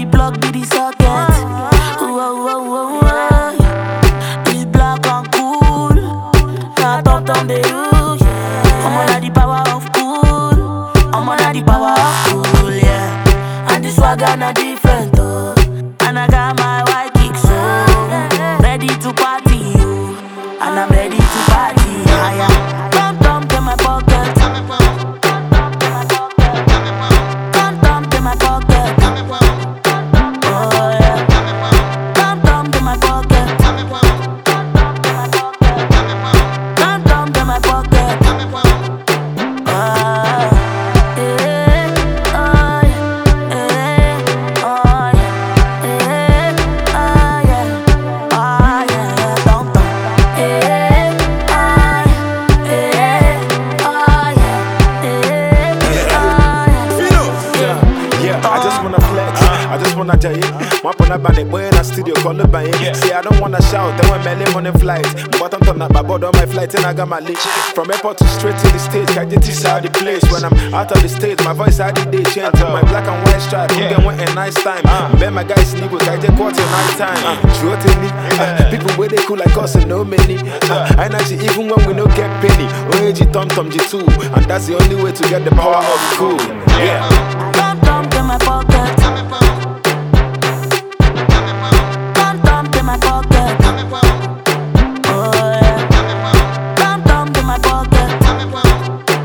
plug be the socket. It's black and cool. Now top the roof. I'm under the power of cool. I'm under the power of cool, yeah. And the swagger not different, oh. And I got my white kicks, so ready to party, oh. And I'm ready to party, yeah. Come to my pocket. Come to my pocket. Oh yeah. Come to my pocket. Come to my pocket. I just wanna flex, I just wanna jay. One on a band, boy in a studio, call it bang. See, I don't wanna shout, then when my name on the flight. But I'm turning up my board on my flight and I got my leash. From airport to straight to the stage, I get this out the place. When I'm out of the stage, my voice out the day change. My black and white stripe, you get one a nice time. Ben my guys sleep with I just quarter night time. People where they cool like us and no many. I know even when we no get penny. OAG Tom G2, and that's the only way to get the power of cool. Yeah. Come to my pocket. Come to my pocket. Oh yeah. Come to my pocket.